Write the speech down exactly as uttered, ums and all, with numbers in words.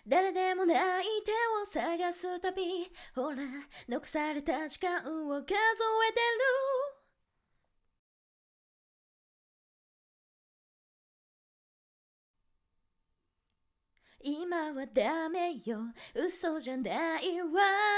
誰でもない手を探す旅、ほら残された時間を数えてる。今はダメよ、嘘じゃないわ。